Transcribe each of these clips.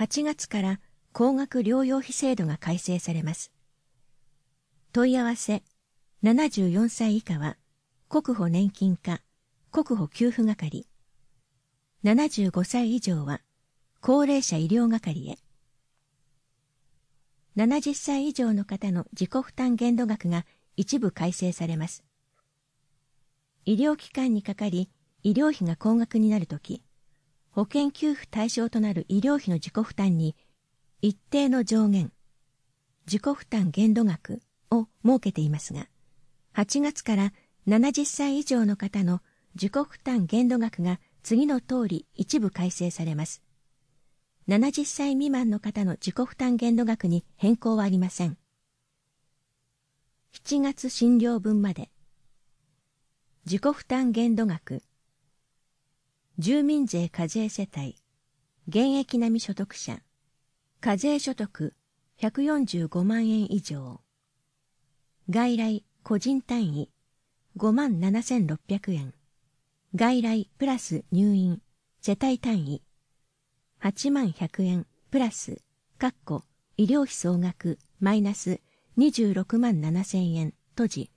8月から高額療養費制度が改正されます。問い合わせ、74歳以下は国保年金課、国保給付係。75歳以上は高齢者医療係へ。70歳以上の方の自己負担限度額が一部改正されます。医療機関にかかり、医療費が高額になるとき、保険給付対象となる医療費の自己負担に一定の上限、自己負担限度額を設けていますが、8月から70歳以上の方の自己負担限度額が次の通り一部改正されます。70歳未満の方の自己負担限度額に変更はありません。7月診療分まで。自己負担限度額。住民税課税世帯、現役並み所得者、課税所得145万円以上。外来個人単位57,600円。外来プラス入院、世帯単位81,100円プラス、医療費総額マイナス26万7,000円閉じ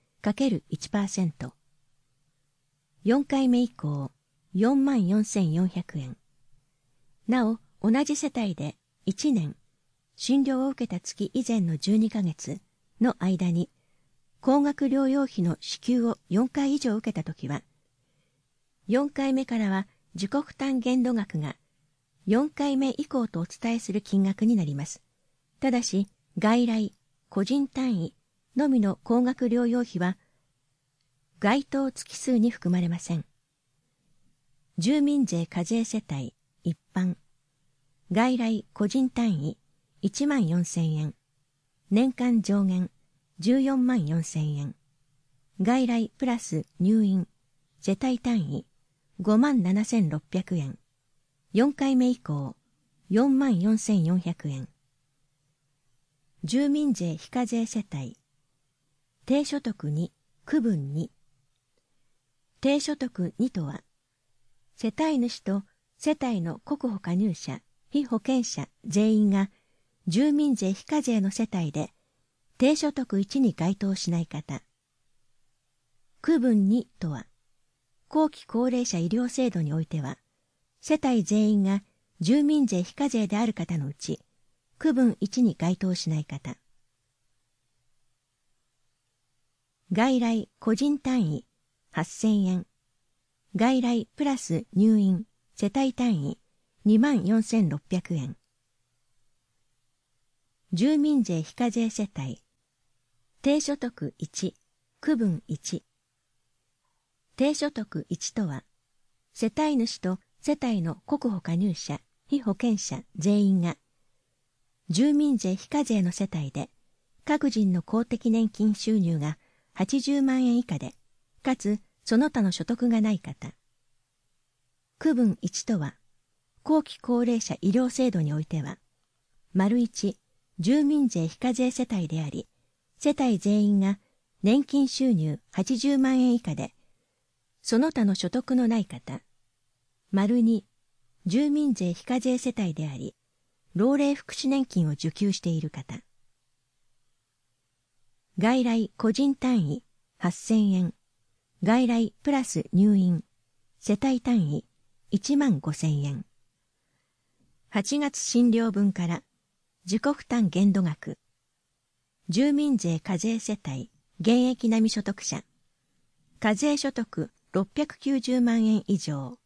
×1%。4回目以降、44,400円。なお、同じ世帯で1年、診療を受けた月以前の12ヶ月の間に、高額療養費の支給を4回以上受けたときは、4回目からは自己負担限度額が4回目以降とお伝えする金額になります。ただし、外来、個人単位のみの高額療養費は、該当月数に含まれません。住民税課税世帯、一般、外来個人単位14,000円、年間上限144,000円、外来プラス入院、世帯単位57,600円、4回目以降44,400円、住民税非課税世帯、低所得2、区分2、低所得2とは、世帯主と世帯の国保加入者、被保険者全員が住民税非課税の世帯で低所得1に該当しない方。区分2とは、後期高齢者医療制度においては、世帯全員が住民税非課税である方のうち、区分1に該当しない方。外来個人単位8,000円。外来プラス入院、世帯単位24,600円。住民税非課税世帯、低所得1、区分1。低所得1とは、世帯主と世帯の国保加入者、被保険者全員が、住民税非課税の世帯で、各人の公的年金収入が80万円以下で、かつその他の所得がない方。区分1とは、後期高齢者医療制度においては、丸1、住民税非課税世帯であり、世帯全員が年金収入80万円以下で、その他の所得のない方。丸2、住民税非課税世帯であり、老齢福祉年金を受給している方。外来個人単位8,000円。外来プラス入院、世帯単位15,000円。8月診療分から自己負担限度額、住民税課税世帯、現役並み所得者、課税所得690万円以上。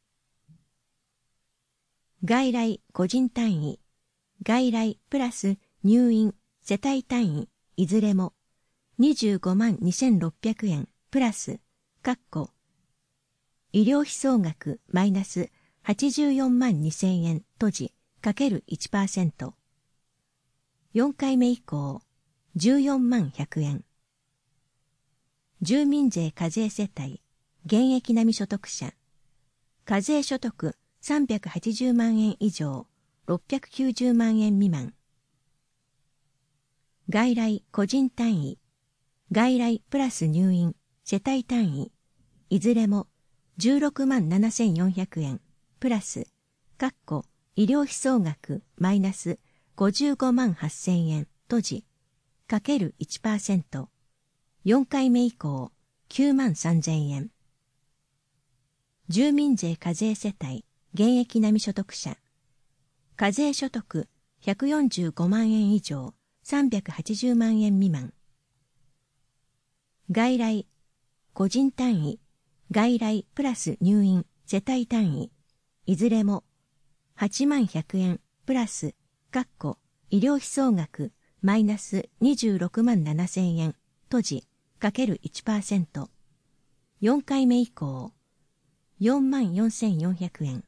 外来個人単位、外来プラス入院、世帯単位、いずれも25万2,600円プラス、医療費総額マイナス84万2,000円閉じ×1%。4回目以降、14万100円。住民税課税世帯、現役並み所得者、課税所得380万円以上、690万円未満。外来個人単位、外来プラス入院、世帯単位、いずれも16万7,400円、プラス、 医療費総額マイナス55万8000円とじ、かける 1%、4回目以降9万3000円。住民税課税世帯、現役並み所得者、課税所得145万円以上380万円未満。外来、個人単位、外来プラス入院、世帯単位、いずれも8万100円プラス、医療費総額マイナス26万7000円とじ、かける 1%、4回目以降、4万4400円。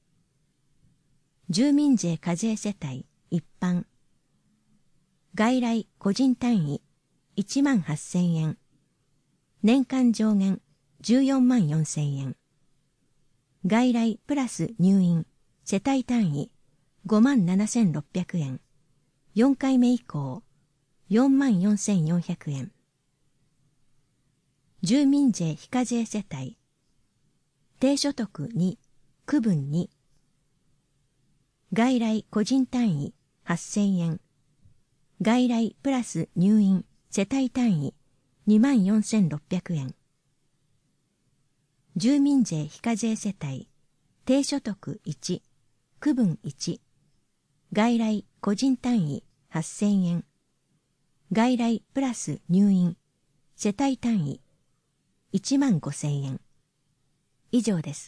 住民税課税世帯、一般。外来個人単位、1万8000円。年間上限、14万4000円。外来プラス入院、世帯単位、5万7600円。4回目以降、4万4400円。住民税非課税世帯。低所得2、区分2。外来個人単位8000円。外来プラス入院世帯単位2万4600円。住民税非課税世帯低所得1、区分1。外来個人単位8000円。外来プラス入院世帯単位1万5000円。以上です。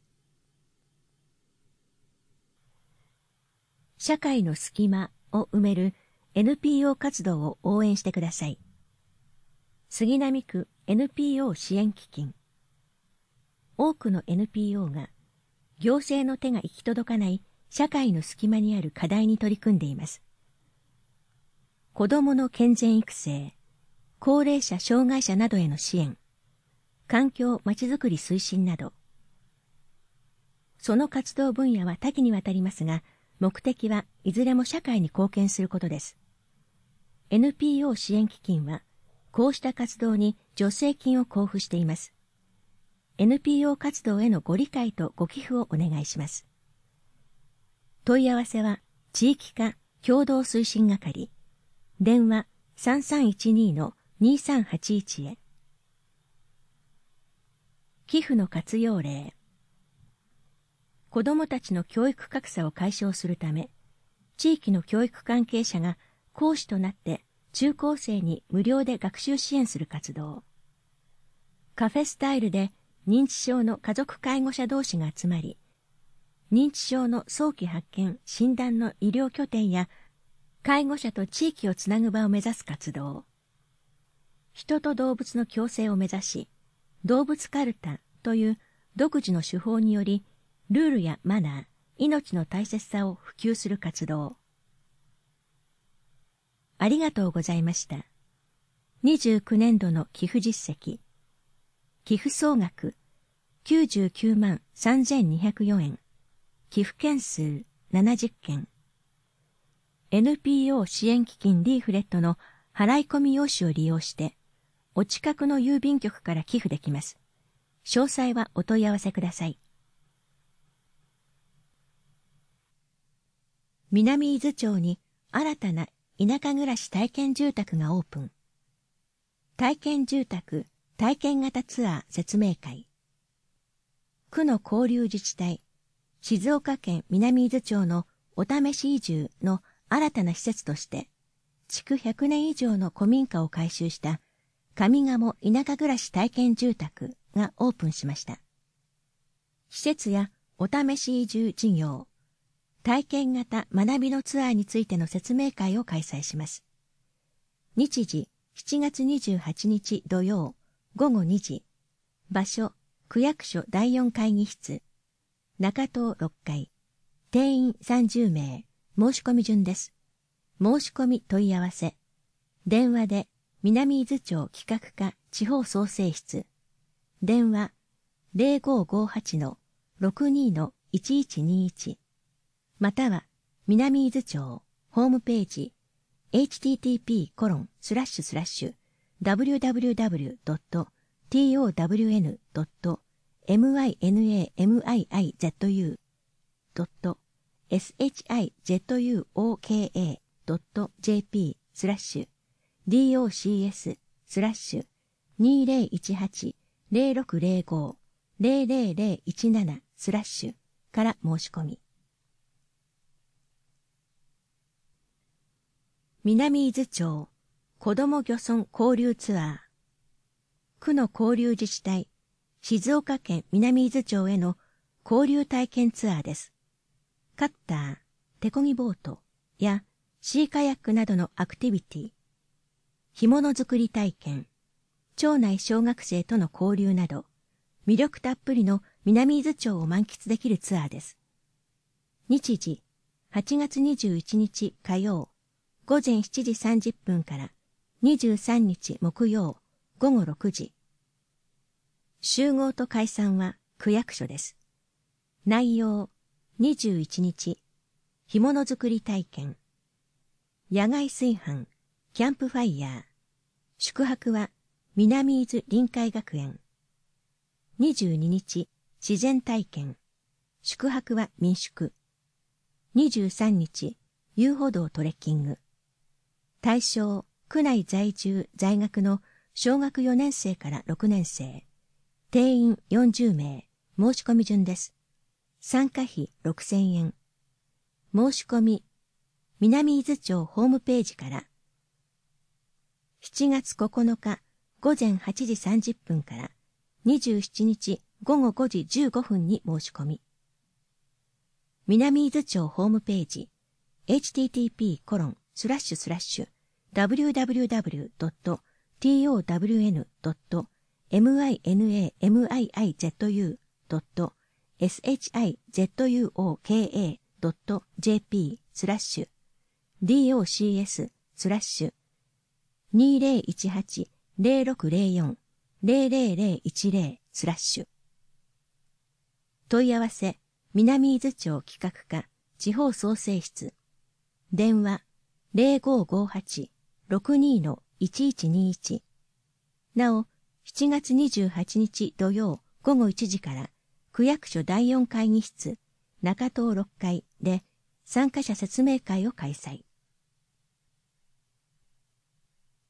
社会の隙間を埋める NPO 活動を応援してください。杉並区 NPO 支援基金。多くの NPO が行政の手が行き届かない社会の隙間にある課題に取り組んでいます。子どもの健全育成、高齢者障害者などへの支援、環境まちづくり推進など、その活動分野は多岐にわたりますが、目的はいずれも社会に貢献することです。NPO 支援基金は、こうした活動に助成金を交付しています。NPO 活動へのご理解とご寄付をお願いします。問い合わせは、地域課共同推進係、電話 3312-2381 へ。寄付の活用例。子どもたちの教育格差を解消するため、地域の教育関係者が講師となって中高生に無料で学習支援する活動。カフェスタイルで認知症の家族介護者同士が集まり、認知症の早期発見・診断の医療拠点や介護者と地域をつなぐ場を目指す活動。人と動物の共生を目指し、動物カルタという独自の手法により、ルールやマナー、命の大切さを普及する活動。ありがとうございました。29年度の寄付実績。寄付総額99万3204円。寄付件数70件。NPO 支援基金リーフレットの払い込み用紙を利用して、お近くの郵便局から寄付できます。詳細はお問い合わせください。南伊豆町に新たな田舎暮らし体験住宅がオープン。体験住宅体験型ツアー説明会。区の交流自治体、静岡県南伊豆町のお試し移住の新たな施設として、築100年以上の古民家を改修した上賀茂田舎暮らし体験住宅がオープンしました。施設やお試し移住事業、体験型学びのツアーについての説明会を開催します。日時7月28日土曜午後2時、場所区役所第4会議室、中棟6階、定員30名、申し込み順です。申し込み問い合わせ、電話で南伊豆町企画課地方創生室、電話 0558-62-1121、または南伊豆町ホームページ http://www.town.minamiizu.np docs.jp/docs/2018-0605-0017/ から申し込み。南伊豆町子ども漁村交流ツアー。区の交流自治体、静岡県南伊豆町への交流体験ツアーです。カッター、手漕ぎボートやシーカヤックなどのアクティビティ、干物作り体験、町内小学生との交流など、魅力たっぷりの南伊豆町を満喫できるツアーです。日時、8月21日火曜、午前7時30分から23日木曜午後6時。集合と解散は区役所です。内容、21日、干物作り体験、野外炊飯、キャンプファイヤー、宿泊は南伊豆臨海学園。22日、自然体験、宿泊は民宿。23日、遊歩道トレッキング。対象、区内在住在学の小学4年生から6年生。定員40名。申し込み順です。参加費6000円。申し込み、南伊豆町ホームページから。7月9日午前8時30分から27日午後5時15分に申し込み。南伊豆町ホームページ http://www.tizouk.musizoka.docs/2018-0604-00010/ 問い合わせ南伊豆町企画課地方創生室電話 0558-62-1121 なお7月28日土曜午後1時から区役所第4会議室中棟6階で参加者説明会を開催。